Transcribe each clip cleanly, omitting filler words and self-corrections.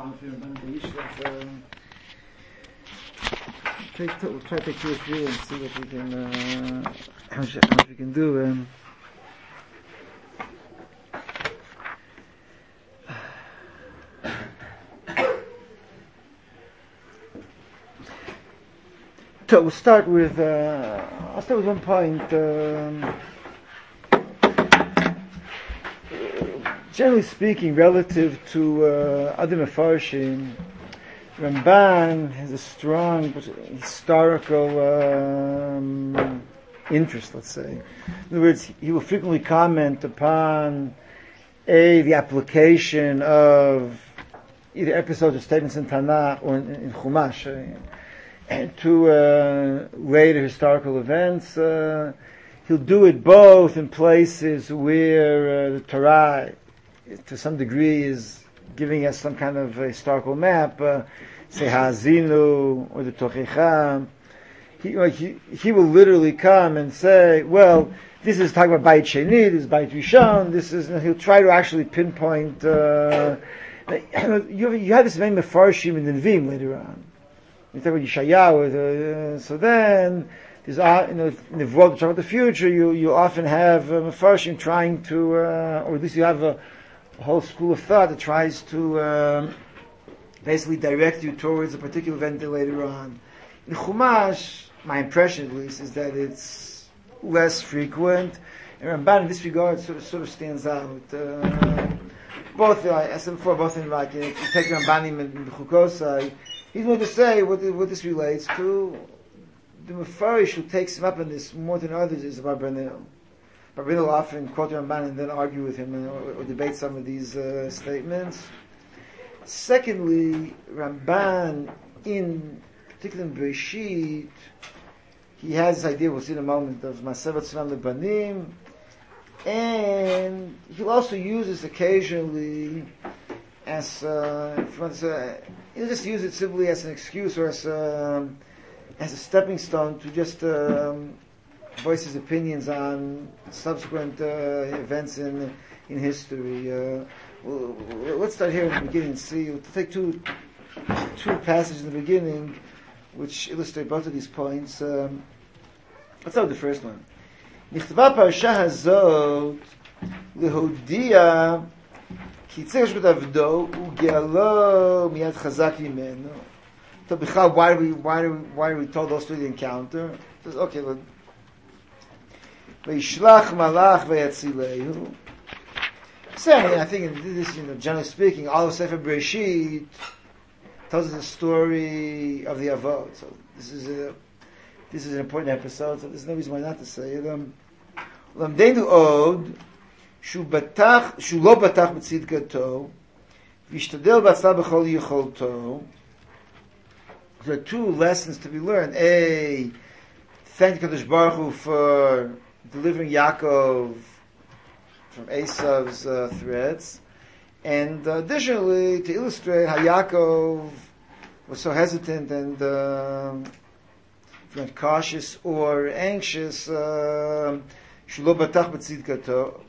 We'll try to take 2 or 3 and see what we can, how much we can do. So we'll start with, I'll start with one point. Generally speaking, relative to other Mefarshim, Ramban has a strong historical interest, let's say. In other words, he will frequently comment upon the application of either episodes or statements in Tanakh or in Chumash to later historical events. He'll do it both in places where the Torah, to some degree, is giving us some kind of a historical map, say Ha'azinu or the Tochecha. He will literally come and say, well, this is talking about Beit Sheni, this is Beit Rishon, this is, he'll try to actually pinpoint, you have this many Mefarshim in the Nevi'im later on. You talk about Yeshayahu, so then, there's, in the world of the future, you often have Mefarshim trying to, or at least you have a whole school of thought that tries to basically direct you towards a particular event later on. In Chumash, my impression at least, is that it's less frequent, and Ramban in this regard sort of stands out. Both, as I said before, both in like, you take Rambanim and the Chukosai, he's going to say what this relates to. The Mefarish who takes him up on this more than others is Abarbanel. Abarbanel will often quote Ramban and then argue with him or debate some of these statements. Secondly, Ramban, in particular in Bereshit, he has this idea, we'll see in a moment, of Masevet Tzvan Lebanim, and he'll also use this occasionally as, if you want to say, he'll just use it simply as an excuse or as a stepping stone to just voice his opinions on subsequent events in history. Let's start here in the beginning and see. We'll take two passages in the beginning which illustrate both of these points. Let's start with the first one. נכתבה פרשה הזאת להודיע כי יצא רשות עבדו וגאלו מיד חזק ממנו. So בכלל, why are we told those 3 the encounter? Says, okay, look. וישלח מלאך ויצילהו. So, I think this, generally speaking, all of Sefer Bereshit tells us the story of the Avot. So this is an important episode, so there's no reason why not to say it. למדנו עוד שהוא לא בטח בצדקתו וישתדל ועשה בכל יכולתו. There are 2 lessons to be learned. A, thank Kadosh Baruch Hu for delivering Yaakov from Esav's threats, and additionally to illustrate how Yaakov was so hesitant and cautious or anxious. Shelo batach b'tzidkato.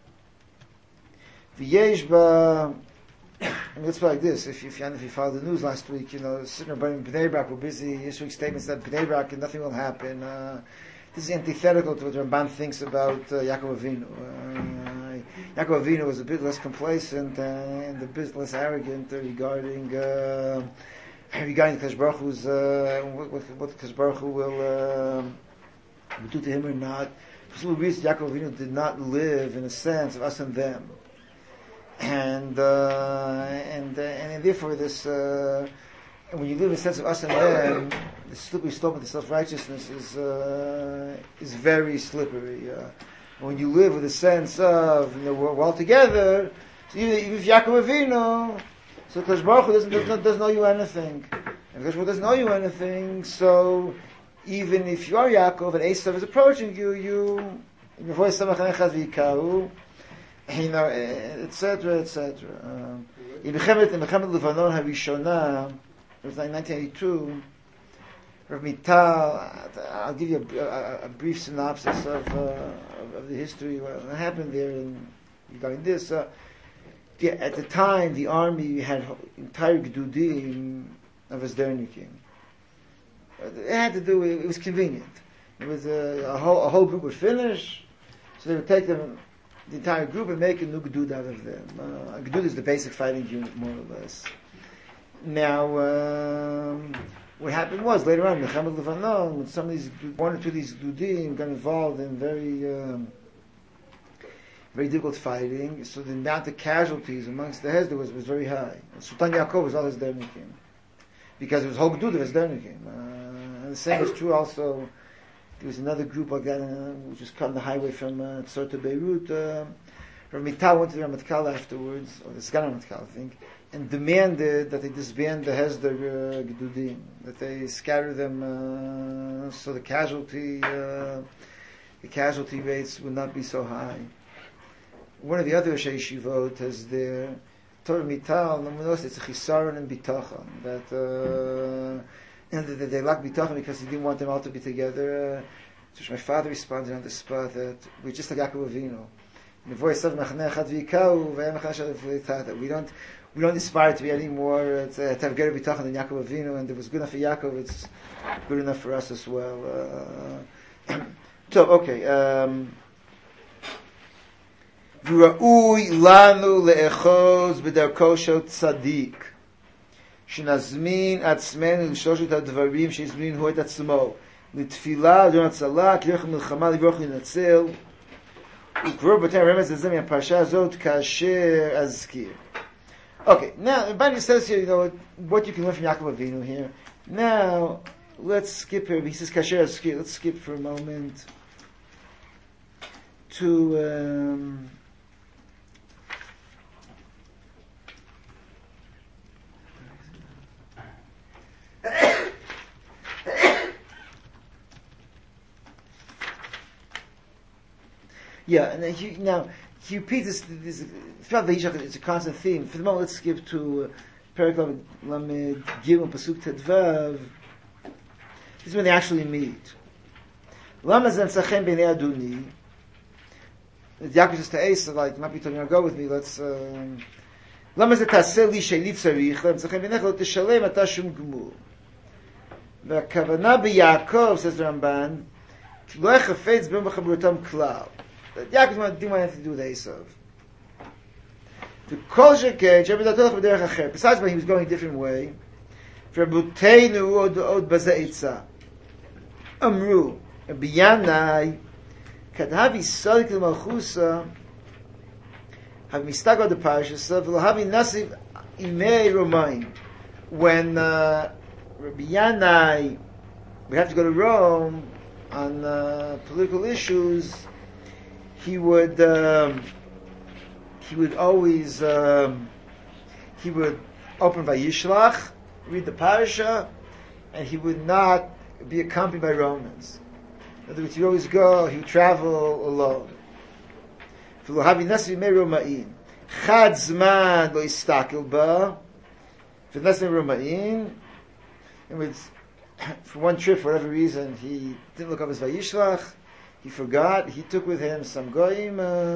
V'yesh ba. Let's put it like this: if you followed the news last week, Siddur Rabbanim Bnei Brak were busy issuing statements that Bnei Brak and nothing will happen. This is antithetical to what Ramban thinks about Yaakov Avinu. Yaakov Avinu was a bit less complacent and a bit less arrogant regarding Kadosh Baruch Hu's what Kadosh Baruch Hu will do to him or not. For some reason, Yaakov Avinu did not live in a sense of us and them, and therefore this. And when you live in a sense of us and them, the slippery slope of the self-righteousness is very slippery. When you live with a sense of, we're all together, so even if Yaakov Avinu, so Kadosh Baruch Hu doesn't owe you anything. And Kadosh Baruch Hu doesn't owe you anything, so even if you are Yaakov and Esav is approaching you, your voice Samachanechaz v'yikahu, etc., etc. In Mechemet Levanon HaRishona, it was like 1982. Rav Mital, I'll give you a brief synopsis of the history, what happened there, and regarding this. at the time, the army had entire Gdudim of Esdernikim. It had to do, it was convenient. It was a whole group would finish, so they would take them, the entire group, and make a new Gdud out of them. A Gdud is the basic fighting unit, more or less. Now, what happened was, later on, Milchemet Levanon, when some of these, one or two of these Gdudim got involved in very difficult fighting, so the amount of casualties amongst the Hesder was very high. Sultan Yaakov was all Hesdernikim, because it was whole Gdud of Hesdernikim. And the same is true also, there was another group like that, which was cut on the highway from Tzor to Beirut. Rav Mital went to the Ramatkal afterwards, or the Sgan Ramatkal, I think, and demanded that they disband the Hesder Gdudim, that they scatter them so the casualty rates would not be so high. One of the other Roshei Yeshivot has their Torah Mital, it's a Chisaron and Bitachon, that they lack Bitachon because he didn't want them all to be together. So my father responded on the spot that we're just like Yaakov Avinu. In the voice of Machaneh Echad V'Yikau, that we don't aspire to be any more to have greater Bitachon than Yaakov Avinu, and if it was good enough for Yaakov, it's good enough for us as well. So, okay. V'ra'ui lanu le'echoz b'darko shel tzadik שנזמין עצמנו לשלושת הדברים שהזמין הוא את עצמו לתפילה, לדון הצלה, כדרך המלחמה, לברוך לנצל וכבר בתי הרמז הזה מהפרשה הזאת כאשר אזכיר. Okay, now, everybody says here, what you can learn from Yaakov Avinu here. Now, let's skip here. He says kasher azkir. Let's skip for a moment to yeah, and then he repeats this throughout the Yishach. It's a constant theme. For the moment, let's skip to Perek Lamed Gimel Pasuk Tedvav. This is when they actually meet. Lama zem sachem b'nei Aduni. Yaakov says to Esav, like, might be telling you, go with me. Let's. Lama zem taseh li she'li tzarich lem sachem b'nei lo tishalem ata shum gmul. V'akavana b'Yaakov, says the Ramban, lo echafetz b'im b'chabrutam klal. That Yaakov didn't want anything to do with Esav. Besides, when he was going a different way, Amru, Biyanai, Kadhavi Salik Malchusa, have Mistago the Parasha, V'lahavi Nasiv Imei Romain. When Rabbi Yanai, we have to go to Rome on political issues, he would always he would open Vayishlach, read the parasha, and he would not be accompanied by Romans. In other words, he would always go, he would travel alone. Chad zman lo istakel ba, and with for one trip, for whatever reason, he didn't look up his Vayishlach. He forgot. He took with him some goyim.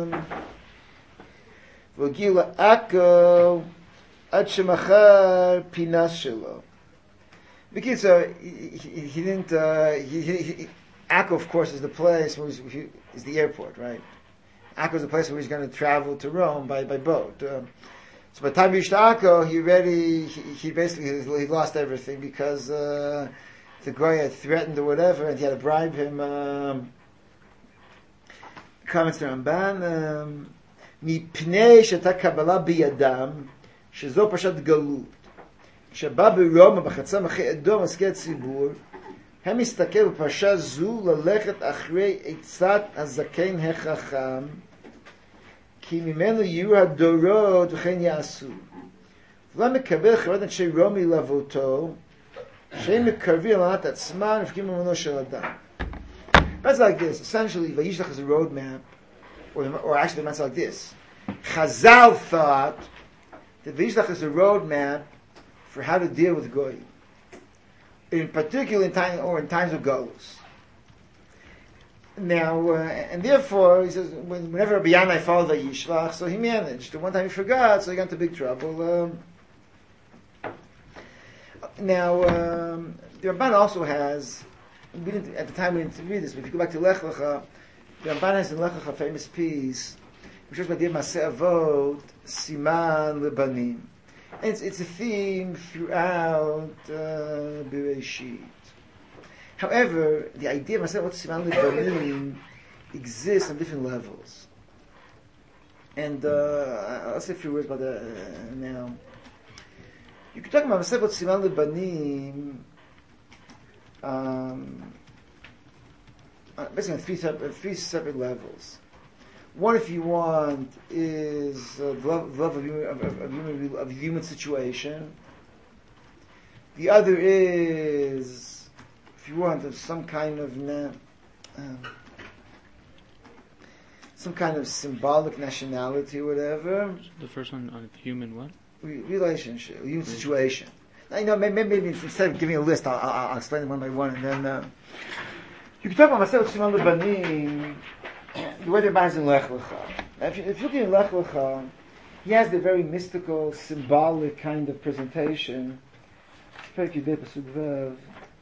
V'gila Akko ad shemachar pinas shelo. Because he didn't. Akko, of course, is the place where is the airport, right? Akko is the place where he's going to travel to Rome by boat. So by the time he reached Akko, he basically lost everything because the guy had threatened or whatever, and he had to bribe him. Comments to Ramban, מפני שהייתה קבלה בידם, שזו פרשת גלות. כשבא ברומא בחצה מחי אדום עסקי הציבור, הם מסתכל בפרשה זו ללכת אחרי עצת הזקן החכם, כי ממנו יהיו הדורות וכן יעשו. ולא מקבל חברת אנשי רומי לבותו, שהם מקרבים על ענת עצמם ופקים ממנו של אדם. That's like this. Essentially, Vayishlach is a roadmap, or actually, it's like this. Chazal thought that Vayishlach is a roadmap for how to deal with Goyim, in particular in times of Golus. Now, and therefore, he says, whenever Rabbi Yanai followed the Yishlach, so he managed. The one time he forgot, so he got into big trouble. Now, the Ramban also has, at the time we didn't read this, but if you go back to Lech Lecha, the Ramban has in Lech Lecha a famous piece, which is about the Maseh Avot, Siman Lebanim. And it's a theme throughout Bereshit. However, the idea of Maseh Avot Siman Lebanim exists on different levels. And I'll say a few words about that now. You can talk about Maseh Avot Siman Lebanim basically on three separate levels. One, if you want, is the love of human situation. The other is, if you want, some kind of symbolic nationality or whatever. The first one on human what? Relationship, human situation. Now, maybe instead of giving a list, I'll explain them one by one, and then you can talk about Maseh Avot Siman Lebanim. The way the Ramban is in Lech Lecha. If you look in Lech Lecha, he has the very mystical, symbolic kind of presentation. Perek Yudei Pasuk Vav.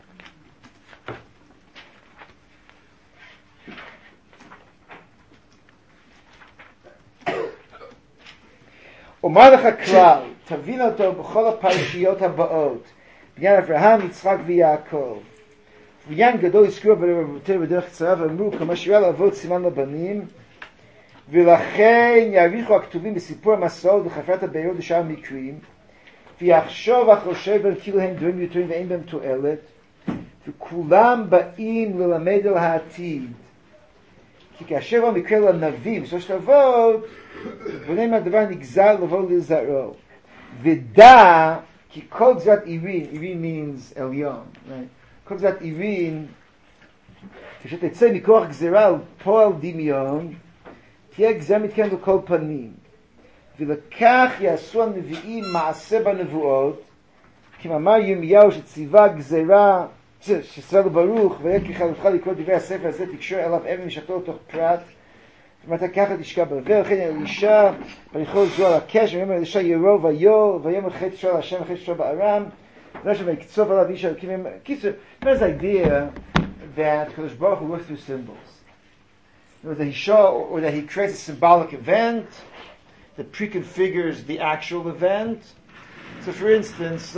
Omar lecha klal, tavin oto b'chol ha'parashiyot haba'ot, b'nyan Avraham, Yitzchak v'Yaakov. V'yan gadol yizkuru b'derech tzarav, אמרו כמה שירה אבות סימן לבנים, ולכן יעריכו הכתובים בסיפור המסעות וחפירת הבארות ושאר המקרים, ויחשוב החושב כאילו הם דברים מיותרים ואין בהם תועלת, וכולם באים ללמד על העתיד. כי כאשר הוא מקרה לנביא בשלושת אבות, ונאמר הדבר נגזר לבוא לזרעו. ודע כי כל גזרת עירין, עירין means עליון, right? כל גזרת עירין, כשתצא מכוח גזירה על פועל דמיון, תהיה גזירה מתקיימת על כל פנים. ולכך יעשו הנביאים מעשה בנבואות, כמאמר ירמיהו שציווה גזירה, שסרא לברוך, ויהיה כחלותך לקרוא דברי הספר הזה, תקשור אליו אבן ושתו לתוך פרט, ומתי ככה תשקע בבל, וכן אלישע, וריחו זו על הקש, ויאמר אלישע ירו ויאמר חטא ישראל להשם וחטא ישראל בארם, Hashem v'iktzov alav isha kivim. There's the idea that Kadosh Baruch Hu works through symbols. That he creates a symbolic event that preconfigures the actual event. So, for instance,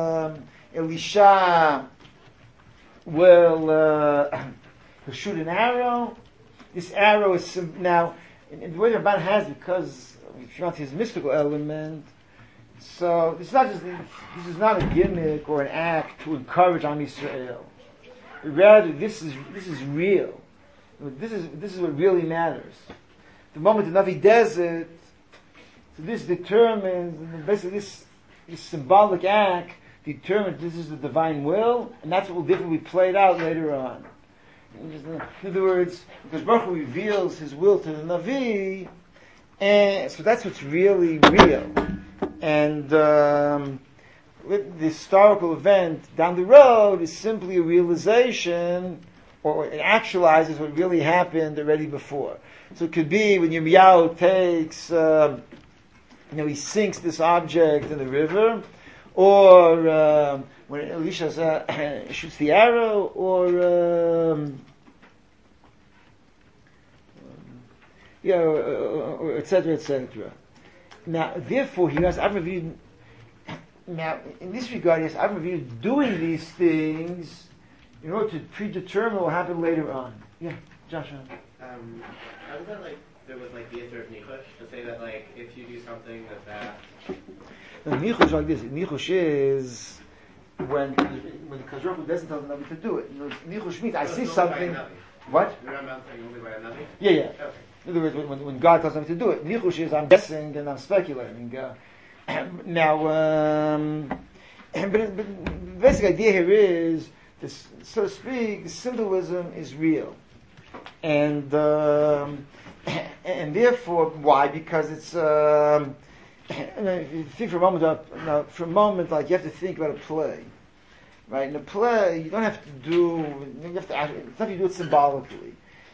Elisha will shoot an arrow. This arrow is now, in the way the Ramban has, because if you want his mystical element. So this is not a gimmick or an act to encourage Am Yisrael. Rather, this is real. This is what really matters. The moment the Navi does it, so this determines basically this symbolic act determines this is the divine will, and that's what will definitely be played out later on. In other words, because Baruch Hu reveals His will to the Navi, and so that's what's really real. And with the historical event down the road is simply a realization, or it actualizes what really happened already before. So it could be when Yirmiyahu takes, he sinks this object in the river, or when Elisha shoots the arrow, or etc., etc. Now, therefore, he has Avram. Now, in this regard, he has Avram doing these things in order to predetermine what will happen later on. Yeah, Joshua. How does that there was the Yisr of Nichush to say that if you do something that. No, Nichush like this. Nichush is when the Kadosh doesn't tell the Navi to do it. Nichush means I see something. What? You're not saying only by a Navi? Yeah. Okay. In other words, when God tells them to do it, Nichush is I'm guessing and I'm speculating. Now, but the basic idea here is, this, so to speak, symbolism is real, and therefore, why? Because it's. If you think for a moment, like you have to think about a play, right? In a play, you don't have to do. It's not you do it symbolically.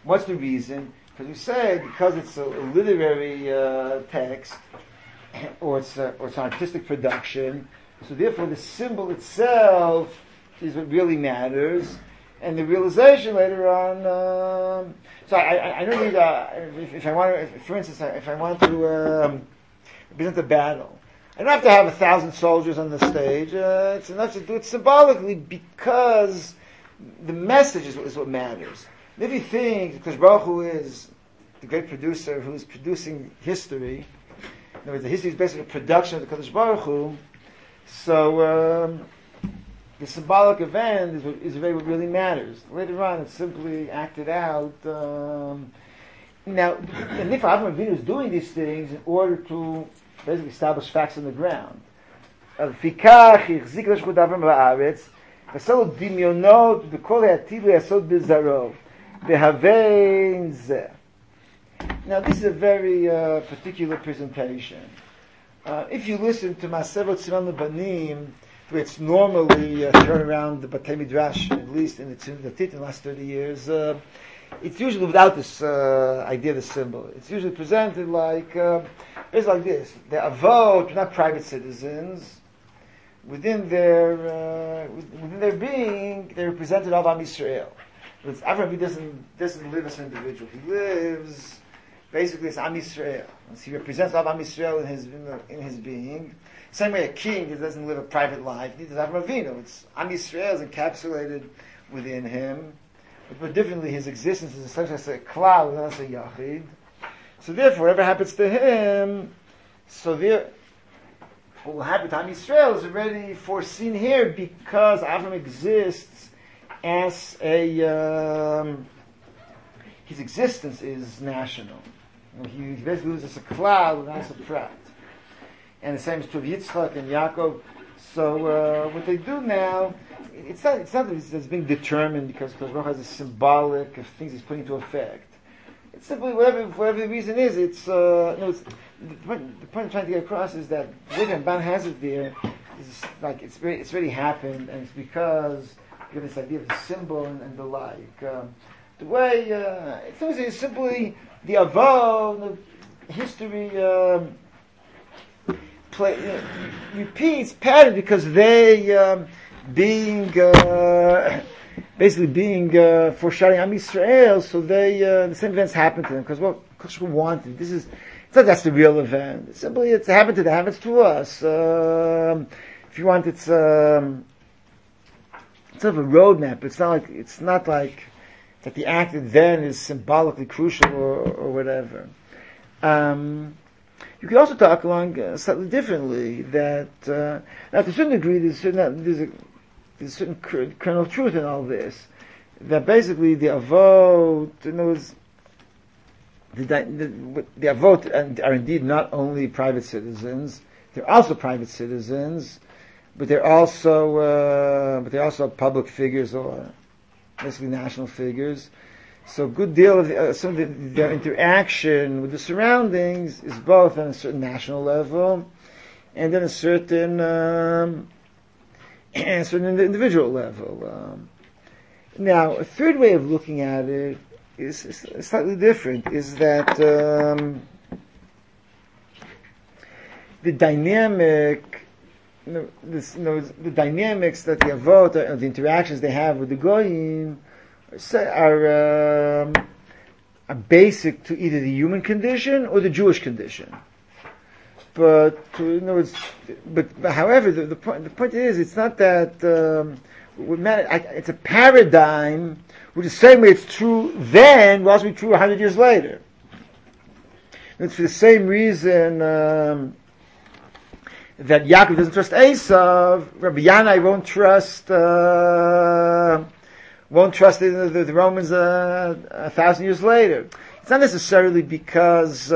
What's the reason? Because we say because it's a literary text, or it's an artistic production, so therefore the symbol itself is what really matters, and the realization later on. So I don't need if I want to, for instance, if I want to represent a battle, I don't have to have 1,000 soldiers on the stage. It's enough to do it symbolically because the message is what matters. And if you think, because Baruch Hu is the great producer who's producing history, in other words, the history is basically a production of the Kadosh Baruch Hu, so the symbolic event is really what really matters. Later on, it's simply acted out. Now, and if Avraham Avinu is doing these things in order to basically establish facts on the ground. לפיכך החזיק רש"י אברהם בארץ, ועשה לו דמיונות בכל העתיד לעשות בזרעו, בהבן זה. Now this is a very particular presentation. If you listen to Maasevot Siman Lebanim, which normally turn around the Batei Midrash, at least in the Tzimdatit in the last 30 years, it's usually without this idea of the symbol. It's usually presented like, basically like this. The Avot are not private citizens. Within their being, they're represented of Am Yisrael. Avraham doesn't live as an individual. He lives basically as Am Yisrael. He represents Am Yisrael in his being. Same way a king doesn't live a private life. Neither does Avraham Avinu. It's Am Yisrael is encapsulated within him. But differently, his existence is essentially as a cloud, not as a yachid. So therefore, whatever happens to him, what will happen to Am Yisrael is already foreseen here because Avram exists as his existence is national. He basically lives as a cloud, not as a prat. And the same is true of Yitzchak and Yaakov. So what they do now, it's not that it's being determined because Baruch has a symbolic of things he's putting into effect. It's simply whatever the reason is. The point I'm trying to get across is that the way Ramban has it there is like it's already happened, and it's because you have this idea of the symbol and the like. The way it's simply the avot, the history repeats pattern because they being foreshadowing Am Yisrael, so the same events happen to them because what Kosh wanted. It's not that's the real event. It's simply it's happened to them, happens to us. If you want, it's sort of a roadmap. It's not like that the act then is symbolically crucial or whatever. You could also talk along slightly differently that now to a certain degree there's a certain kernel of truth in all this. That basically the avot, the avot are indeed not only private citizens; they're also private citizens, but they're also public figures or basically national figures. So a good deal of some of their interaction with the surroundings is both on a certain national level and then a certain individual level. Now, a third way of looking at it is slightly different. Is that the dynamic, the dynamics that the avot, the interactions they have with the goyim, are basic to either the human condition or the Jewish condition. But however, the point is, it's not that it's a paradigm which is the same way it's true then will also be true 100 years later. It's for the same reason that Yaakov doesn't trust Esav, Rabbi Yanai won't trust the Romans 1,000 years later. It's not necessarily because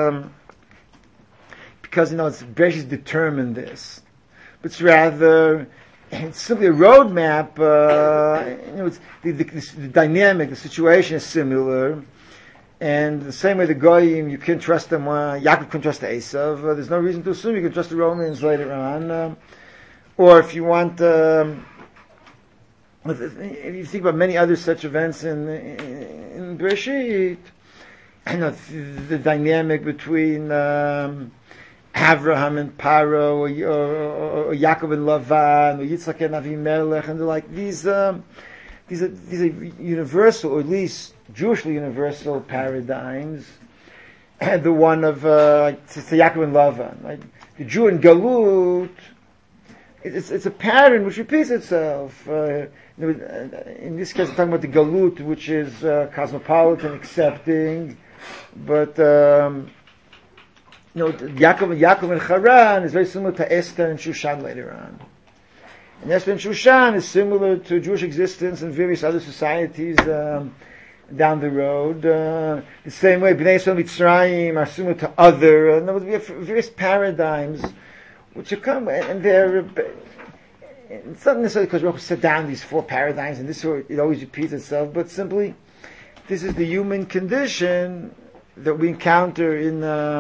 it's Bereshit determined this, but it's rather it's simply a roadmap. It's the dynamic, the situation is similar, and the same way the Goyim you can't trust them. Yaakov couldn't trust Esav. There's no reason to assume you can trust the Romans later on, or if you want. if you think about many other such events in Bereshit, the dynamic between Avraham and Paro, or Yaakov and Lavan, or Yitzchak and Avimelech, and like these are universal, or at least Jewishly universal paradigms. And the one of Yaakov and Lavan, right? The Jew in Galut, it's a pattern which repeats itself. In this case, I'm talking about the Galut, which is cosmopolitan, accepting, but Yaakov and Haran is very similar to Esther and Shushan later on. And Esther and Shushan is similar to Jewish existence in various other societies down the road. The same way, Bnei Yisrael Mitzrayim are similar to other. We have various paradigms which have come, and they're. It's not necessarily because we set down these four paradigms and this it always repeats itself, but simply this is the human condition that we encounter in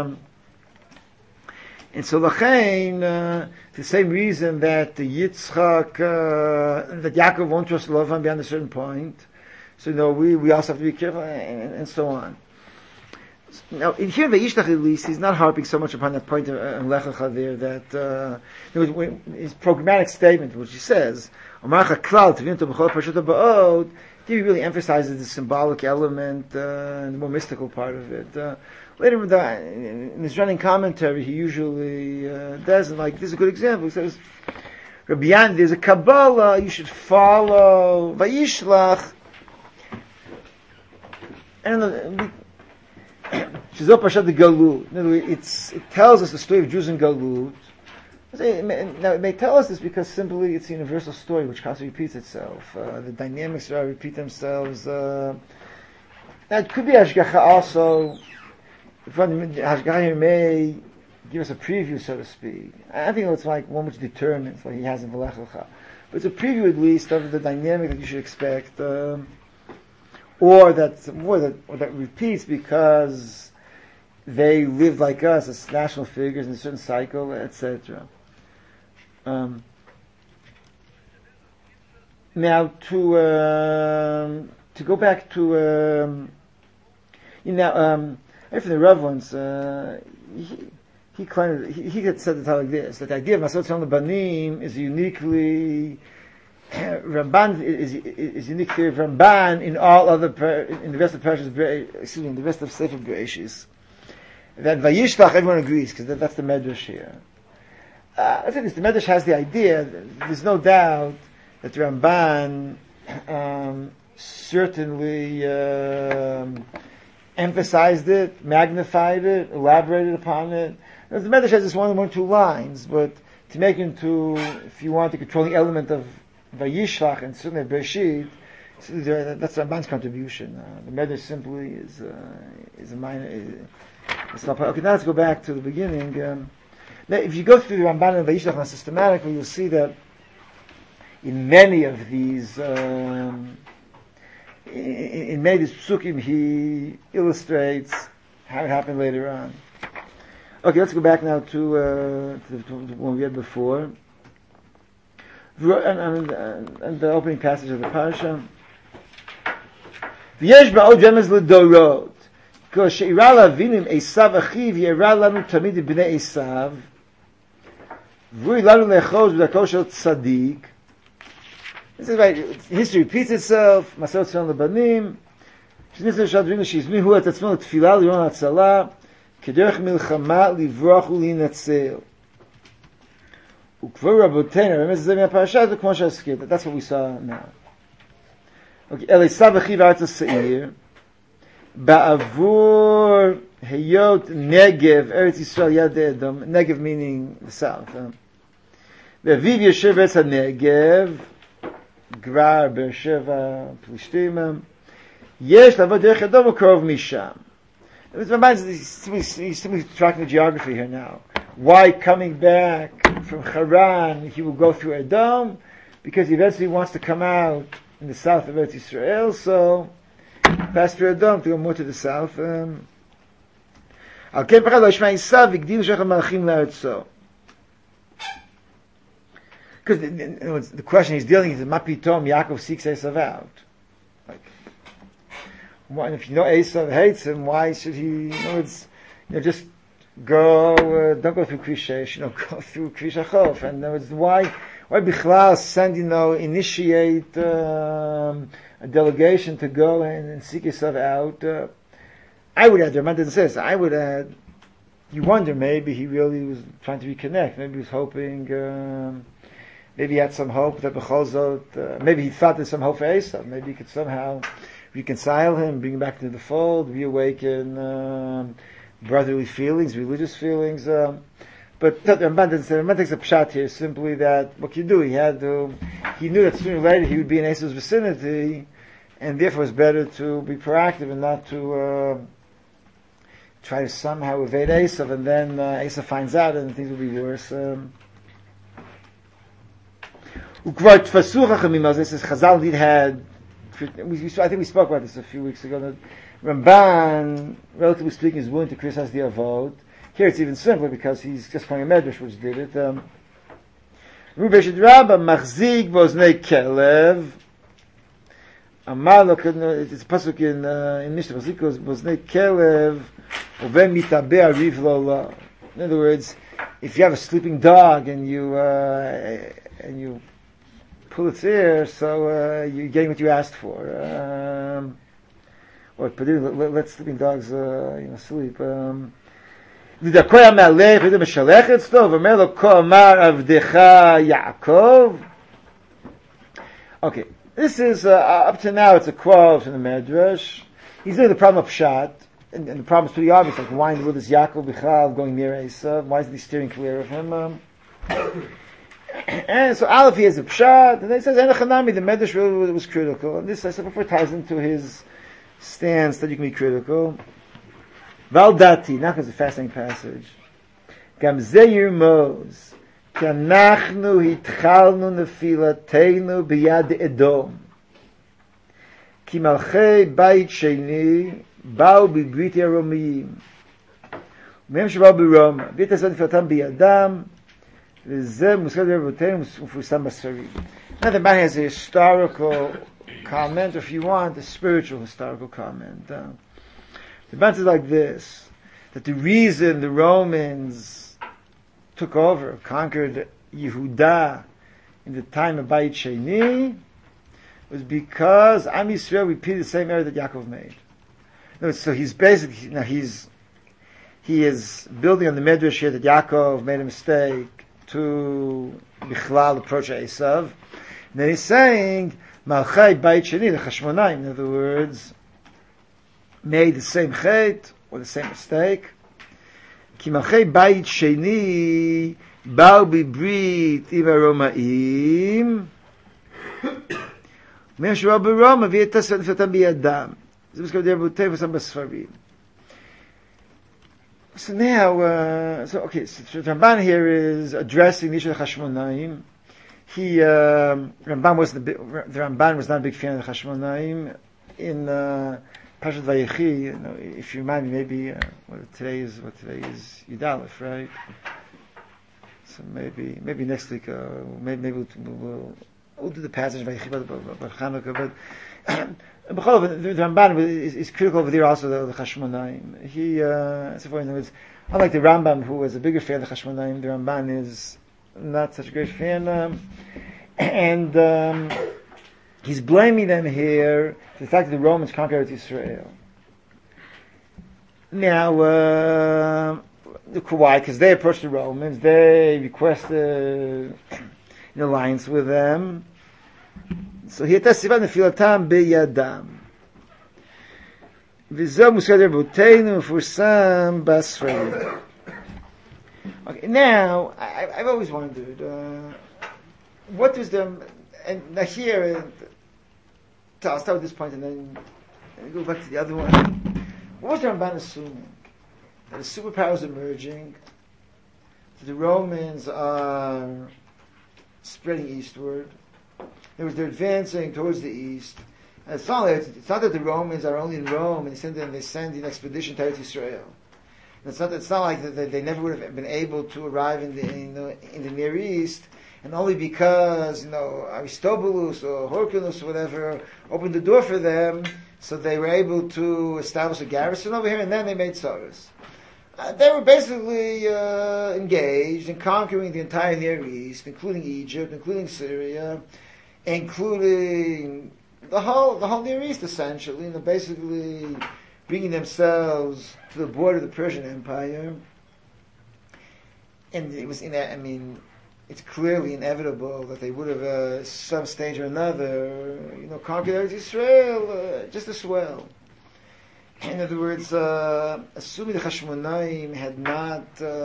so Lachain, the same reason that the Yitzchak, that Yaakov won't trust Lavan beyond a certain point. So we also have to be careful, and so on. Now, in here, the Yishlach at least, he's not harping so much upon that point of Lech Lecha there, that his programmatic statement, which he says, Omarcha Klal Tevinu B'chol Parshut HaBa'od, he really emphasizes the symbolic element and the more mystical part of it. Later in his running commentary, he usually does, and this is a good example. He says, Rabbi Yan, there's a Kabbalah you should follow, Vayishlach. I don't know. Shizot Parshat the Galut. In other words, it tells us the story of Jews in Galut. Now, it may tell us this because simply it's a universal story which constantly repeats itself. The dynamics repeat themselves. Now, it could be Hashgacha also. Hashgacha here may give us a preview, so to speak. I think it's like one which determines what he has in V'lech Lecha. But it's a preview at least of the dynamic that you should expect. Or that repeats because they live like us as national figures in a certain cycle, etc. Now to go back to after the Rav once he claimed he had said it like this, that the idea of Masot Tzon Banim is uniquely Ramban is unique theory of Ramban in all other in the rest of Parashas in the rest of Sefer Bereshis. That Vayishlach everyone agrees because that's the Medrash here. I think the Medrash has the idea. There's no doubt that the Ramban certainly emphasized it, magnified it, elaborated upon it. The Medrash has this one or two lines, but to make into, if you want, the controlling element of Vayishlach and certainly Bereshit, that's Ramban's contribution. The Medrash simply is a minor. Okay, now let's go back to the beginning. Now, if you go through the Ramban and Vayishlach systematically, you'll see that in many of these, in many of these psukim, he illustrates how it happened later on. Okay, let's go back now to the one we had before. And the opening passage of the parasha. V'yesh ba'od remez l'dorot. Because she'ira lavinim Esav achiv ye'ira lanu tamid b'nei Esav. V'ui lanu lechoz b'dako shel tzadik. This is right. History repeats itself. Masot tzon lebanim. She's nisar shadrinu she'izmihu et atzmon l'tfilah l'yon ha'tzala. Kederech milchama livrach u'linatzel. That's what we saw now. Okay, Elisav achiv arta seir ba'avur heyot Negev Eretz Yisrael yad Edom. Negev meaning the south. Ve'aviv yeshev Eretz HaNegev Grar Beersheva Plishtim yesh lavod derech Edom u'krov misham. He's simply tracking the geography here now. Why coming back from Haran, he will go through Edom? Because he eventually wants to come out in the south of Eretz Yisrael, so pass through Edom to go more to the south. because the question he's dealing with is Mapitom Yaakov seeks Esav out. Like, why, if you know Esav hates him, why should he? Just go. Don't go through Krish, go through Krish Achov. And why Bichlal send initiate a delegation to go and seek Esav out? I would add. The Rambam doesn't say this. I would add. You wonder, maybe he really was trying to reconnect. Maybe he was hoping. Maybe he had some hope that B'chol maybe he thought there's some hope for Esav. Maybe he could somehow reconcile him, bring him back into the fold, reawaken brotherly feelings, religious feelings. But the Rambam doesn't say. The Rambam takes a pshat here, simply that what can you do? He knew that sooner or later he would be in Esav's vicinity, and therefore it's better to be proactive and not to try to somehow evade Esav, and then Esav finds out and things will be worse. Ukvar Tfasuch HaChamim, this is Chazal indeed had, I think we spoke about this a few weeks ago, that Ramban, relatively speaking, is willing to criticize the Avod. Here it's even simpler because he's just calling a Medrash which did it. Rubeshit Rabba Machzik Boznei Kelev Amar Lo, it's a pasuk in Mishnah, Machzik Boznei Kelev Ove Mitabe Ariv Lo La. In other words, if you have a sleeping dog and you pull its ear, so you're getting what you asked for. Or let sleeping dogs, sleep. Okay, this is up to now. It's a quote from the Medrash. He's doing the problem of Pshat, and the problem is pretty obvious. Like, why in the world is Yaakov Bichal going near Esav? Why isn't he steering clear of him? And so Aleph, he has a pshat, and then he says, Enochanami, the Medrash really was critical. And this, I suppose, ties into his stance that you can be critical. Valdati, now is a fascinating passage. Gam Zeir Moz, Kanachnu hitchalnu nefilateinu biyad Edom. Ki malchei bayit sheni, ba'u bibriti aromiyim. Mem shabal biroma, v'yetazad nefilatam biyadam, now the man has a historical comment, or if you want, a spiritual historical comment. The man says like this, that the reason the Romans took over, conquered Yehuda in the time of Bayit Sheni, was because Am Yisrael repeated the same error that Yaakov made. So he's basically, he is building on the Medrash here that Yaakov made a mistake to Bichlal approach Esav. And then he's saying, Malchai Bayit Sheni, the Chashmonaim, in other words, made the same chet, or the same mistake. Ki Malchai Bayit Sheni, Ba'u Bibrit Im HaRomaim, Mem Sheba'u B'Roma, V'yetas V'yetam B'yadam. This was called the Rebutei V'sam B'Sfarim. So now, so the Ramban here is addressing the issue of the Chashmonaim. The Ramban was not a big fan of the Chashmonaim. In Parashat Vayechi, if you remind me, maybe today is Yud Aleph, right? So maybe next week, maybe we'll do the passage of Vayechi about Chanukah, but. The Ramban is critical over there also, the Chashmonaim. Unlike the Rambam, who was a bigger fan of the Chashmonaim, the Ramban is not such a great fan. And he's blaming them here for the fact that the Romans conquered Israel. Now, why? Because they approached the Romans, they requested an alliance with them. So he testified nefilatam biyadam. V'zo muskad Rebbeinu mefusam basfarim. Okay, now I've always wondered what was the, and now here I'll start with this point and then go back to the other one. What was the Ramban assuming? That a superpower is emerging, that the Romans are spreading eastward. They're advancing towards the east. And it's not that the Romans are only in Rome and they send an expedition to Eretz Yisrael. It's not like they never would have been able to arrive in the Near East and only because, Aristobulus or Horculus or whatever opened the door for them, so they were able to establish a garrison over here, and then they made Tsaros. They were basically engaged in conquering the entire Near East, including Egypt, including Syria, including the whole Near East, essentially, basically bringing themselves to the border of the Persian Empire. And it was, it's clearly inevitable that they would have, some stage or another, conquered Eretz Yisrael, just as well. In other words, assuming the Hashmonaim had not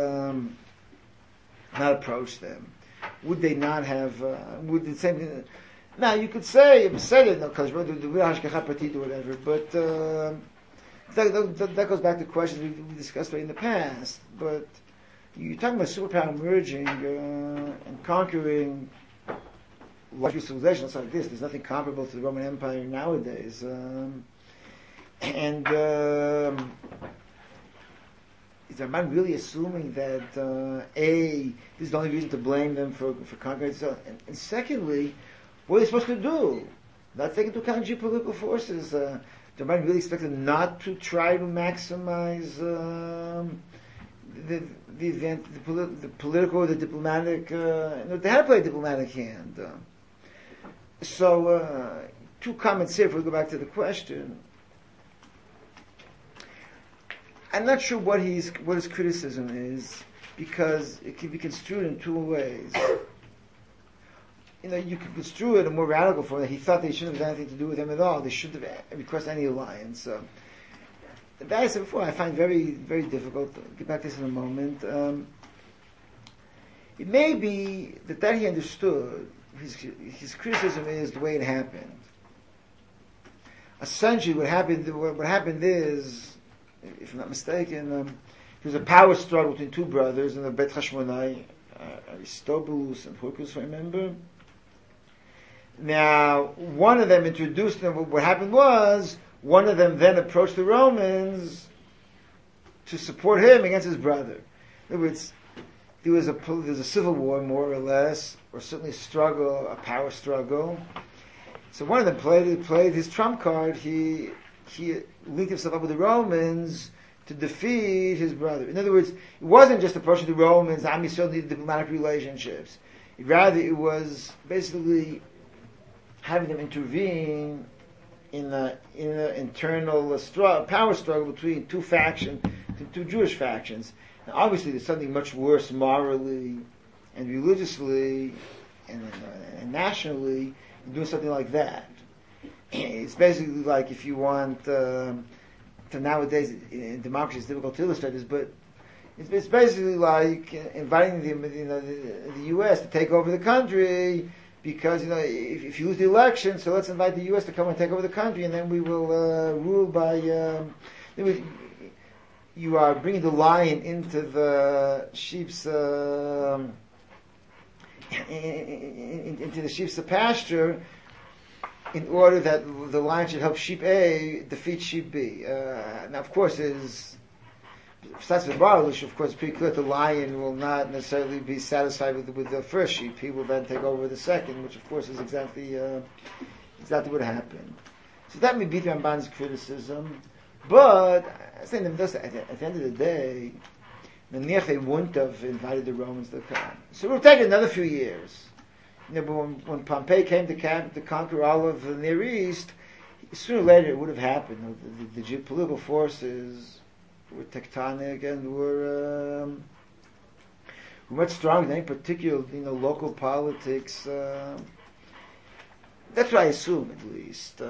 approached them, would they not have, would the same thing, now you could say, because whatever, but that goes back to questions we discussed in the past, but you're talking about superpower emerging and conquering large civilizations like this. There's nothing comparable to the Roman Empire nowadays. Is Ramban really assuming that this is the only reason to blame them for conquering itself? And secondly, what are they supposed to do? Not taking into account geopolitical forces. The Ramban really expect them not to try to maximize the event, the political, the diplomatic. They had to play a diplomatic hand. So, two comments here. If we go back to the question, I'm not sure what his criticism is, because it can be construed in two ways. You could construe it a more radical form, that he thought they shouldn't have anything to do with him at all. They shouldn't have requested any alliance. That I said before, I find very, very difficult. I'll get back to this in a moment. It may be that he understood. His criticism is the way it happened. Essentially, what happened is, if I'm not mistaken, there was a power struggle between two brothers in the Bet Hashmonai, Aristobulus and Horculus, I remember. Now, one of them introduced them. What happened was, one of them then approached the Romans to support him against his brother. In other words, there was a civil war, more or less, or certainly a power struggle. So one of them played his trump card. He linked himself up with the Romans to defeat his brother. In other words, it wasn't just approaching the Romans, Am Yisrael needed diplomatic relationships. Rather, it was basically having them intervene in an internal power struggle between two Jewish factions. Now, obviously, there's something much worse morally and religiously and nationally in doing something like that. It's basically like, if you want to nowadays in democracy, it's difficult to illustrate this, but it's basically like inviting the U.S. to take over the country, because if you lose the election, so let's invite the U.S. to come and take over the country, and then we will rule by. You are bringing the lion into the sheep's into the sheep's pasture, in order that the lion should help sheep A defeat sheep B. Now, of course, besides the Baruch, of course, it's pretty clear the lion will not necessarily be satisfied with the first sheep. He will then take over the second, which, of course, is exactly what happened. So that may be Ramban's criticism. But I think at the end of the day, Naniach, they wouldn't have invited the Romans to come. So it would take another few years. But when Pompey came to conquer all of the Near East, sooner or later it would have happened. The geopolitical forces were tectonic and were much stronger than any particular local politics. That's what I assume, at least.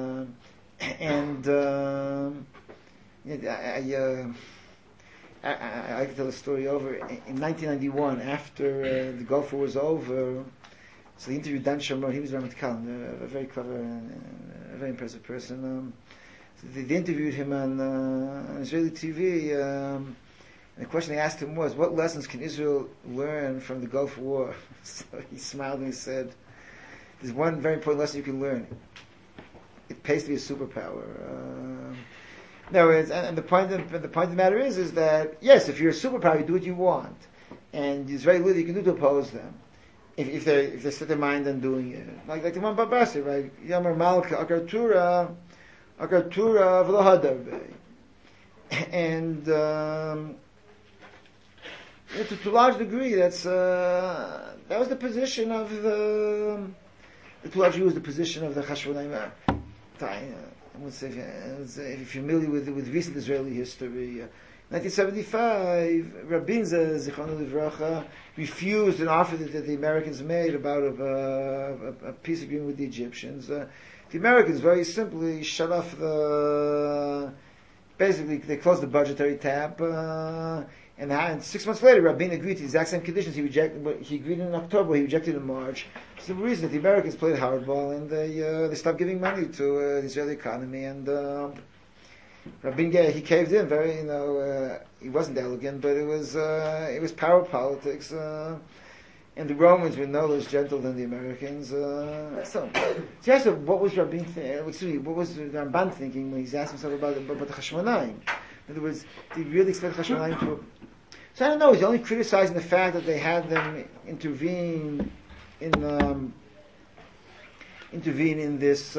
I can tell the story over. In 1991, after the Gulf War was over, so they interviewed Dan Shamron. He was Ramat Khan, a very clever and a very impressive person. So they interviewed him on Israeli TV, and the question they asked him was, what lessons can Israel learn from the Gulf War? So he smiled and he said, there's one very important lesson you can learn. It pays to be a superpower. No, and the point of the matter is that, yes, if you're a superpower, you do what you want. And there's very little you can do to oppose them. if they set their mind on doing it. Like the one Babasi, right? Yamar Malka Akartura V'lo Hadarbe. And to a large degree, that was the position of to a large degree was the position of the Chashmonaim. I would say, if you're familiar with recent Israeli history, 1975, Rabin Zichrono Livracha refused an offer that the Americans made about a peace agreement with the Egyptians. The Americans very simply shut off basically they closed the budgetary tap, and 6 months later Rabin agreed to the exact same conditions he agreed in October, he rejected in March. It's the reason that the Americans played hardball and they stopped giving money to the Israeli economy, and Rabin he caved in very, he wasn't elegant, but it was power politics, and the Romans were no less gentle than the Americans. So you ask what was Rabin what was the Ramban thinking when he's asked himself about the Chashmonaim? In other words, did he really expect Chashmonaim to? So I don't know. He's only criticizing the fact that they had them intervene in this,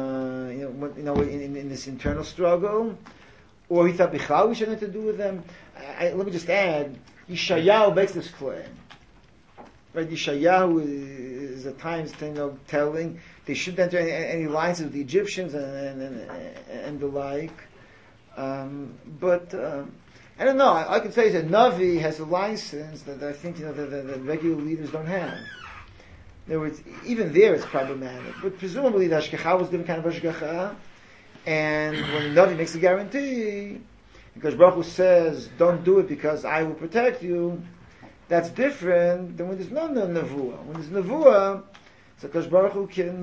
in this internal struggle, or he thought Bichal we shouldn't have to do with them. Let me just add, Yeshayahu makes this claim. Right, Yeshayahu is at times telling they shouldn't enter any alliances with the Egyptians and the like. But I don't know. I can say that Navi has a license that I think the regular leaders don't have. In other words, even there it's problematic. But presumably the Hashgacha was different kind of Hashgacha, and when the Navi makes a guarantee, because Baruch Hu says, don't do it because I will protect you, that's different than when there's no Nevuah. When there's Nevuah, so because Baruch Hu can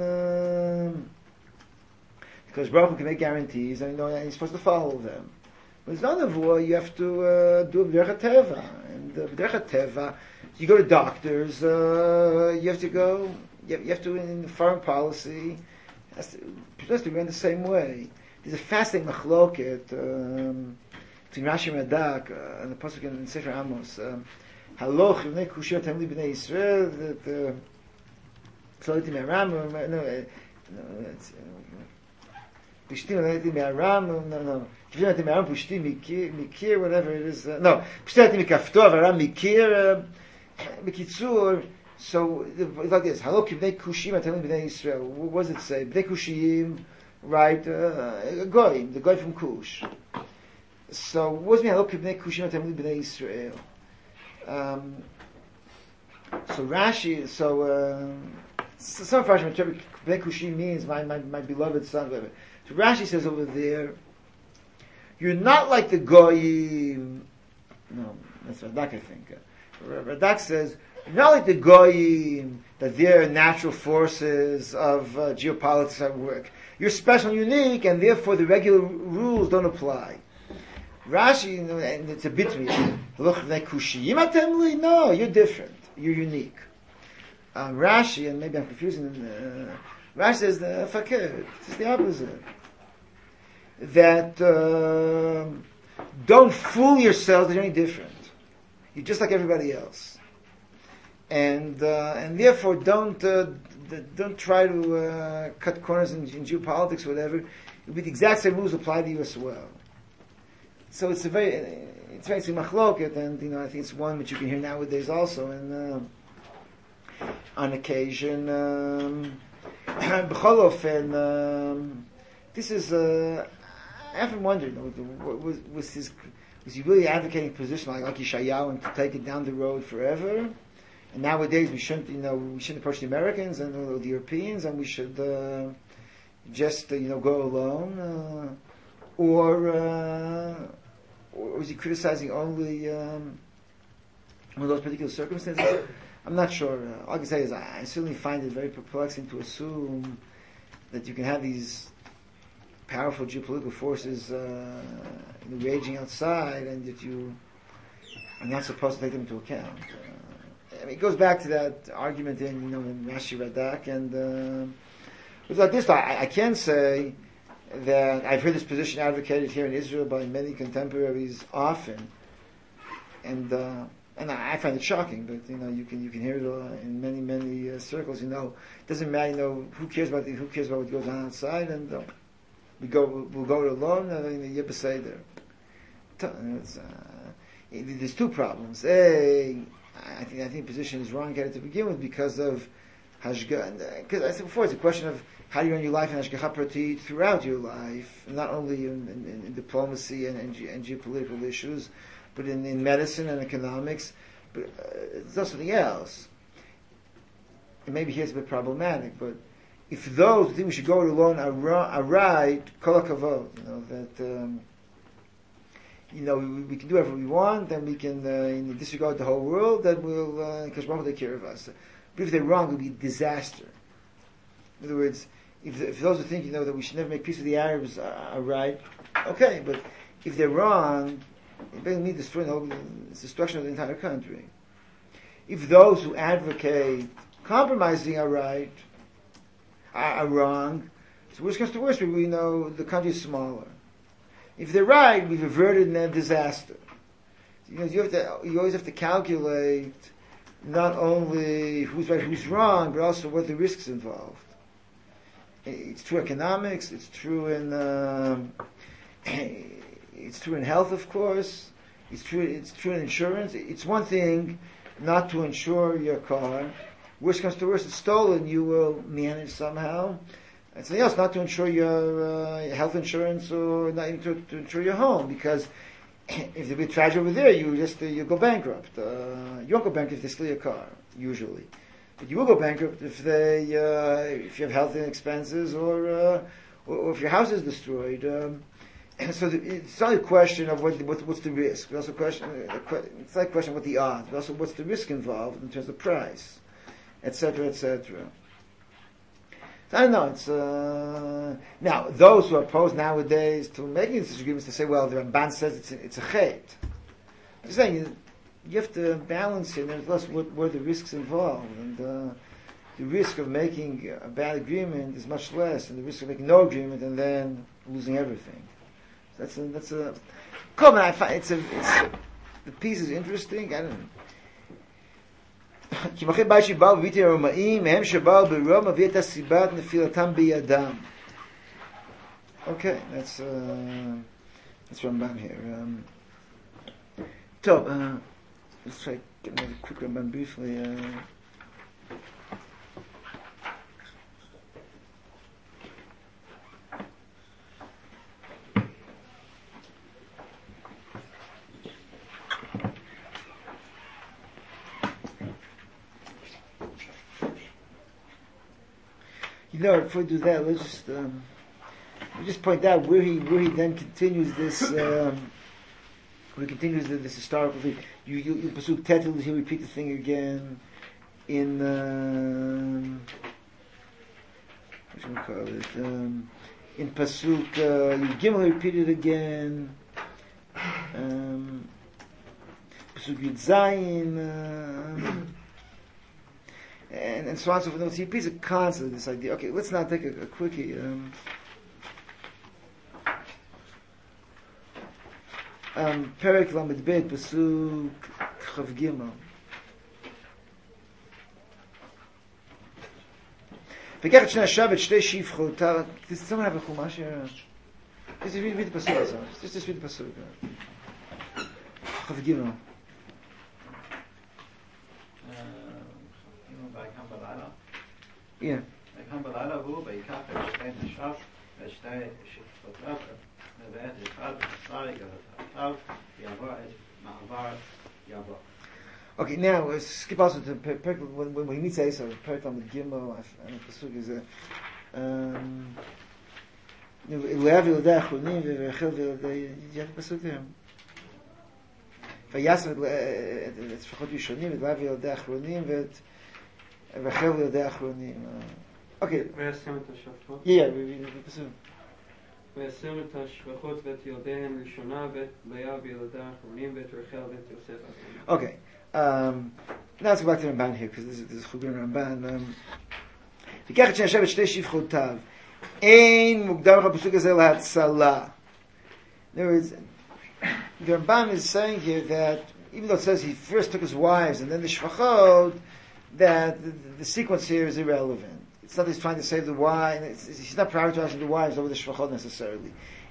make guarantees, and he's supposed to follow them. When there's no Nevuah, you have to do a B'derech HaTeva. And B'derech HaTeva, you go to doctors, you have to, in foreign policy, it has to be in the same way. There's a fascinating machloket between Rashi and Radak and the pasuk in Sefer Amos. Haloch Bnei Kushia Tamli Bnei Yisrael that Tzolitim Aram Pishtim Tzolitim Aram Pishtim Aram Pishtim Mikir whatever it is Pishtim Mikaftor Aram Mikir Mikitzur. So it's like this. Haloch Bnei Kushim Tamli Bnei Yisrael. What does it say? Bnei Kushim, right? Goyim, the Goy from Kush. So what does it mean? Haloch Bnei Kushim Tamli Bnei Yisrael. So Rashi, some of Rashi interpret Bnei Kushi means my beloved son. So Rashi says over there, you're not like the Goyim. No, that's Radak I think. Radak says, you're not like the Goyim, that their natural forces of geopolitics at work. You're special and unique, and therefore the regular rules don't apply. Rashi, and it's a bit weird. No, you're different. You're unique. Rashi, and maybe I'm confusing Rashi says the fakir. It's the opposite. That don't fool yourselves that you're any different. You're just like everybody else, and therefore don't try to cut corners in geopolitics or whatever. It'll be the exact same rules apply to you as well. So it's very machloket, and I think it's one which you can hear nowadays also, and on occasion. This is I often wonder, was he really advocating a position like Yeshayahu and to take it down the road forever? And nowadays we shouldn't approach the Americans and the Europeans, and we should just go alone, or is he criticizing only those particular circumstances? I'm not sure. All I can say is I certainly find it very perplexing to assume that you can have these powerful geopolitical forces raging outside, and that you are not supposed to take them into account. It goes back to that argument in Rashi Radak, and it's like this. I can say that I've heard this position advocated here in Israel by many contemporaries often, and And I find it shocking, but you can hear it in many circles. It doesn't matter. Who cares about what goes on outside, and we'll go alone. You're beside there. There's two problems. I think position is wrong to begin with because of hashgacha. Because I said before, it's a question of how do you run your life in hashgacha prati throughout your life, not only in diplomacy and geopolitical issues, but in medicine and economics. But there's also something else. And maybe here's a bit problematic, but if those who think we should go it alone are right, kol hakavod, that we can do whatever we want, then we can disregard the whole world, then we'll Kadosh Baruch Hu take care of us. But if they're wrong, it'll be a disaster. In other words, if those who think that we should never make peace with the Arabs are right, okay, but if they're wrong, it doesn't mean destroying the destruction of the entire country. If those who advocate compromising are right, are wrong, so worst comes to worst, we know the country is smaller. If they're right, we've averted a disaster. You always have to calculate not only who's right, who's wrong, but also what the risks involved. It's true economics. It's true in health, of course. It's true in insurance. It's one thing not to insure your car. Worst comes to worst, it's stolen. You will manage somehow. And something else, not to insure your health insurance or not even to insure your home, because if there'll be a tragedy over there, you go bankrupt. You won't go bankrupt if they steal your car, usually. But you will go bankrupt if you have health expenses or if your house is destroyed. So it's not a question of what's the risk. It's also it's like a question of what the odds, but also what's the risk involved in terms of price, etc., etc. So I don't know. It's now those who are opposed nowadays to making these agreements to say, well, the Ramban says it's a chait. I'm just saying you have to balance here. Nevertheless, what are the risks involved, and the risk of making a bad agreement is much less than the risk of making no agreement and then losing everything. That's a common. I find the piece is interesting. I don't know. Okay, that's Ramban here. Let's try get another quick Ramban briefly. Before we do that, let's just point out where he then continues this. Where he continues this historical thing. You pasuk tetel, he'll repeat the thing again in what should we call it? In pasuk Gimel, he repeated again. Pasuk Yud Zayin. And so on and so forth. He repeats it constantly, this idea. Okay, let's now take a quickie. Perek Lamed Bet, Pasuk Chav Gimel. V'kach Shnei Hashavet Shtei Shifchotav. Does someone have a chumash here? Just read the pasuk. Just read the pasuk. Chav Gimel. Yeah. Okay, now skip also to when he meets Esau, Perek Lamed Gimel, and the pasuk is Le'av Yildei Achronim v'Rachel Yildei. You have the pasuk there. Vayasem et Shfachot Yishonim et Le'av Yildei Achronim v'Rachel Yildei Achronim. Okay. Yeah, we read the pasuk. וישם את השפחות ואת ילדיהם ראשונה ואת לאה וילדה האחרונים ואת רחל ואת יוסף האחרונים. Okay. Now let's go back to Ramban here, because this is Chugun Ramban. וכך את שנשב את שתי שפחותיו. אין מוקדם לך הפסוק הזה להצלה. In other words, the Ramban is saying here that even though it says he first took his wives and then the shvachot, that the sequence here is irrelevant. It's not that he's trying to save the wives. He's not prioritizing the wives over the shvachot necessarily.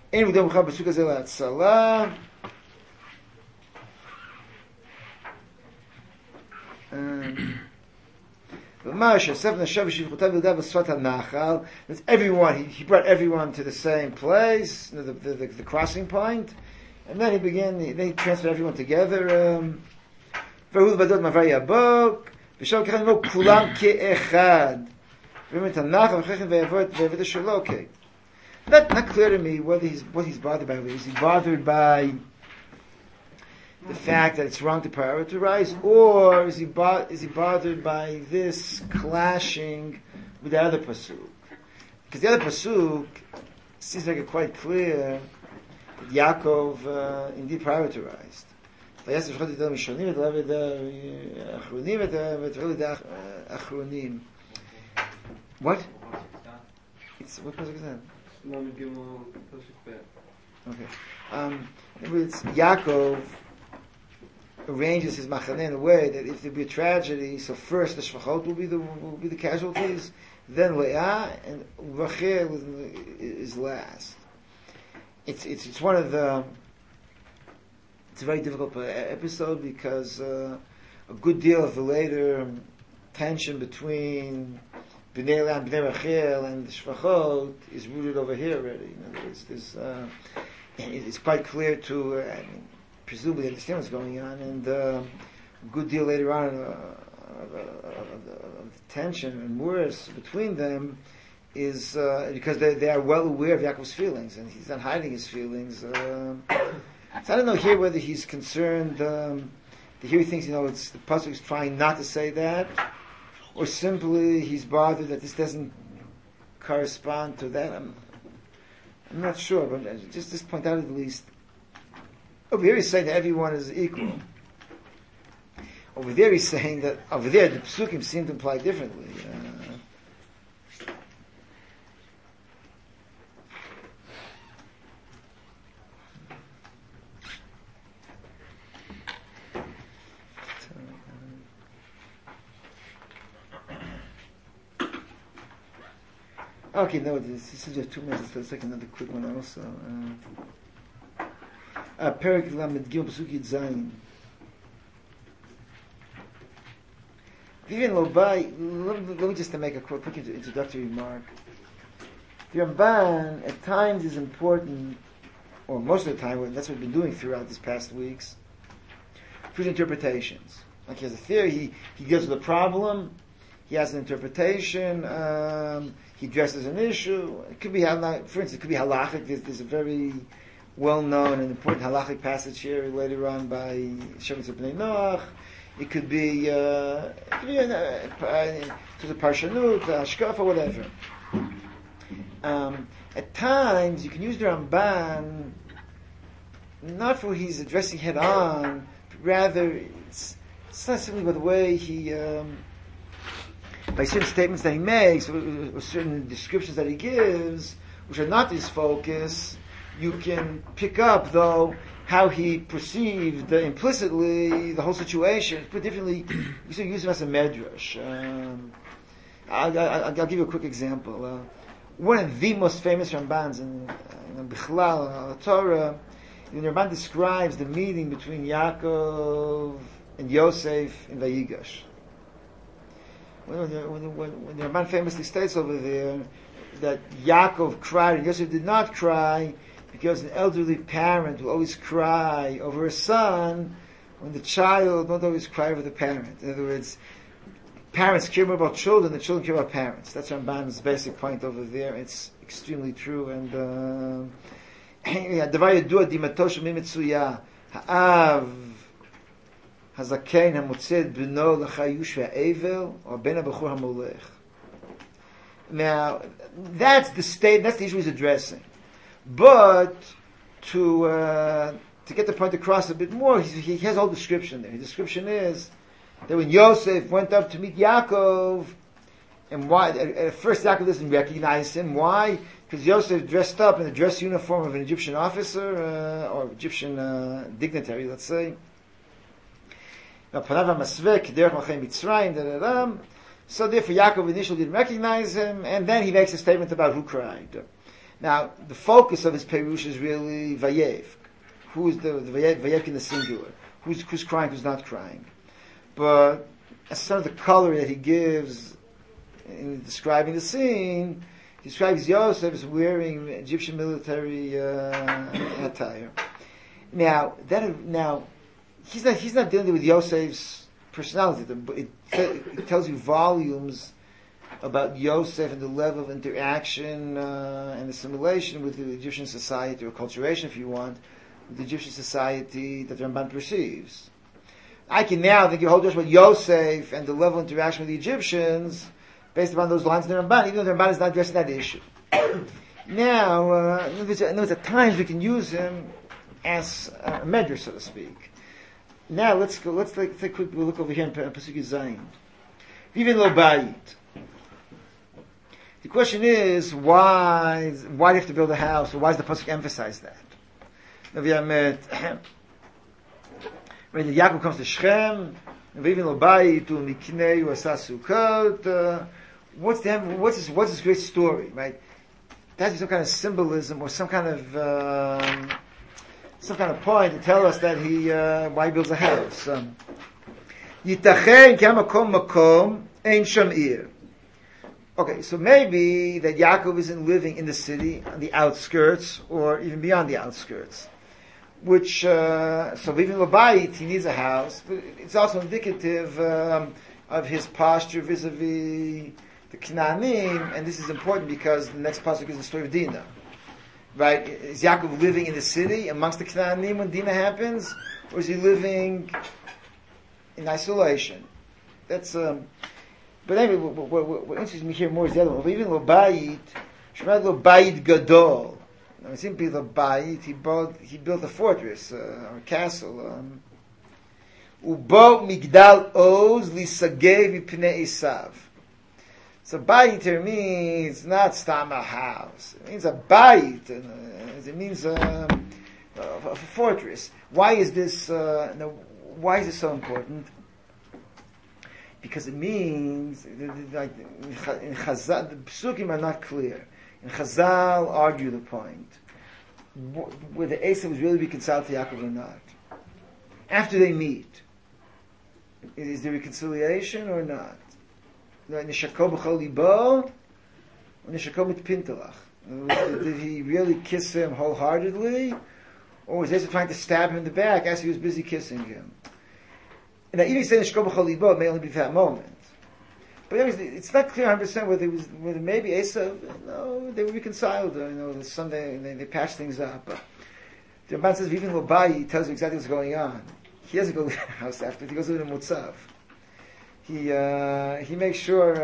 That's everyone. He brought everyone to the same place, the crossing point, and then he transferred everyone together. Not clear to me what he's bothered by. Is he bothered by the fact that it's wrong to prioritize, or is he bothered by this clashing with the other pasuk? Because the other pasuk seems like it's quite clear that Yaakov indeed prioritized. What? What pasuk is that? Okay. It's Yaakov arranges his machaneh in a way that if there be a tragedy, so first the shvachot will be the casualties, then Leah, and Rachel is last. It's one of the. It's a very difficult episode because a good deal of the later tension between Bnei Leah and Bnei Rachel and the shvachot is rooted over here already. It's quite clear to. Presumably understand what's going on, and a good deal later on of tension and worse between them is because they are well aware of Yaakov's feelings, and he's not hiding his feelings. So I don't know here whether he's concerned. Here he thinks it's the pasuk is trying not to say that, or simply he's bothered that this doesn't correspond to that. I'm not sure, but just point out at least. Over here he's saying that everyone is equal. Over there he's saying that, over there the psukim seem to imply differently. Okay, no, this is just 2 minutes. Let's take another quick one also. Perik Lamed Gil Pasuk Yud Zayin. Vivian Lobai, let me just make a quick introductory remark. The Ramban at times is important, or most of the time, that's what we've been doing throughout these past weeks, for his interpretations. Like he has a theory, he deals with a problem, he has an interpretation, he addresses an issue. It could be, for instance, it could be halachic. There's a very well-known and important halachic passage here later on by Shemitz Bnei Noach. It could be to the Parshanut, Hashkafa, whatever. At times, you can use the Ramban not for what he's addressing head-on, but rather it's not simply by the way he, by certain statements that he makes, or certain descriptions that he gives, which are not his focus. You can pick up, though, how he perceived implicitly the whole situation. Put differently, you can use him as a medrash. I'll give you a quick example. One of the most famous Rambans in Bichlal Torah, the Ramban describes the meeting between Yaakov and Yosef in Vayigash. When the Ramban famously states over there that Yaakov cried and Yosef did not cry, because an elderly parent will always cry over a son when the child won't always cry over the parent. In other words, parents care more about children than children care about parents. That's Ramban's basic point over there. It's extremely true. And דבר ידוע דימתו של מי מצויה, האב הזקן המוצא את בנו לחיוש והאבל, או הבן הבחור המולך. Now, that's the issue he's addressing. But to get the point across a bit more, he has a whole description there. His description is that when Yosef went up to meet Yaakov, and why at first Yaakov doesn't recognize him. Why? Because Yosef dressed up in the dress uniform of an Egyptian officer or Egyptian dignitary, let's say. So therefore Yaakov initially didn't recognize him, and then he makes a statement about who cried. Now, the focus of his Perush is really Vayev. Who is the Vayev in the singular? Who's crying, who's not crying? But as sort of the color that he gives in describing the scene, he describes Yosef as wearing Egyptian military attire. Now he's not dealing with Yosef's personality, but it tells you volumes about Yosef and the level of interaction and assimilation with the Egyptian society, or acculturation, if you want, with the Egyptian society that the Ramban perceives. I can now think a whole just about Yosef and the level of interaction with the Egyptians based upon those lines in the Ramban, even though the Ramban is not addressing that issue. Now, at times we can use him as a medrash, so to speak. Now let's take a quick look over here in Pasuk Zayin. Even lo bayit. The question is, why do you have to build a house, or why does the Pasuk emphasize that? When Yaakov comes to Shechem, even lo bayit u'miknei u'asa sukkot, what's this great story, right? There has to be some kind of symbolism or some kind of point to tell us that why he builds a house. Yitachen k'hamakom makom ein sham ir. Okay, so maybe that Yaakov isn't living in the city, on the outskirts, or even beyond the outskirts. Which, so even Labayit, he needs a house, but it's also indicative of his posture vis-a-vis the Knaanim, and this is important because the next pasuk is the story of Dinah. Right? Is Yaakov living in the city amongst the Knaanim when Dinah happens, or is he living in isolation? That's, but anyway, what interests me here more is the other one. Even Labayit, Shemad Labayit Gadol. Now, simply Labayit, he built a fortress, or a castle. Ubo Migdal Oz Lisageh Mipnei Esav. So bayit here means not stam a house. It means a bayit. It means a fortress. Why is this so important? Because it means, like in Chazal, the Psukim are not clear. In Chazal argue the point. Whether Esav was really reconciled to Yaakov or not. After they meet, is there reconciliation or not? Nishako b'chol libo, or nishako mitpintelach? Did he really kiss him wholeheartedly, or was Esav trying to stab him in the back as he was busy kissing him? And now, even saying nishako b'chol libo, it may only be for that moment. But it's not clear 100% whether maybe Esav, they were reconciled. Sunday they patched things up. The Ramban says even Lobai, he tells you exactly what's going on. He doesn't go to the house after; he goes to the Mutzav. He makes sure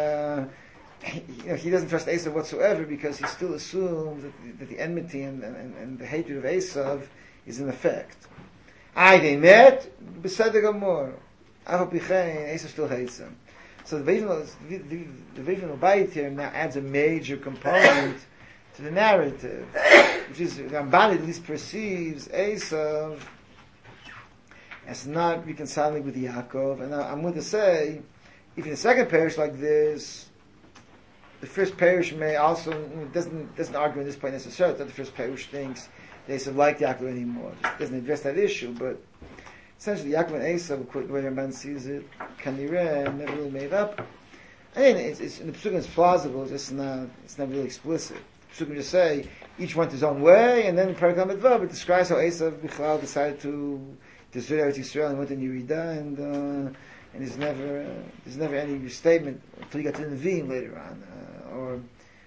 he doesn't trust Esav whatsoever because he still assumes that the enmity and the hatred of Esav is in effect. They met, beseder gamor. Esav still hates him. So the Veivan Obayit here now adds a major component to the narrative, which is Ramban at least perceives Esav as not reconciling with Yaakov. And I'm going to say, if in the second parish like this, the first parish may also doesn't argue in this point necessarily that the first parish thinks they Esav like Yaakov anymore. It doesn't address that issue, but essentially Yaakov and Esav, the way Ramban sees it, Kanireh, never really made up. I mean, it's in the Psukim it's plausible, it's not really explicit. The Psukim just say each went his own way, and then in Parak Lamed Vav it describes how Esav Bichlal decided to desert Eretz Yisrael and went in Yerida, and there's never any statement until you got to the Nevi'im later on, or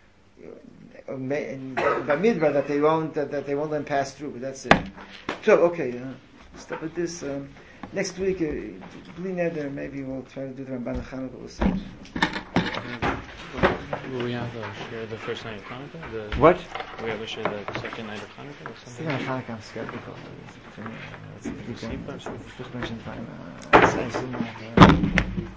in Bamidbar that they won't let him pass through. But that's it. So okay, stop at this. Next week, Bli Neder, maybe we'll try to do the Ramban Chanukah. We'll see. Will we have share the first night of Hanukkah? What? Will we have share the second night of Hanukkah? Second night of Hanukkah, I'm scared because it's just mentioned time.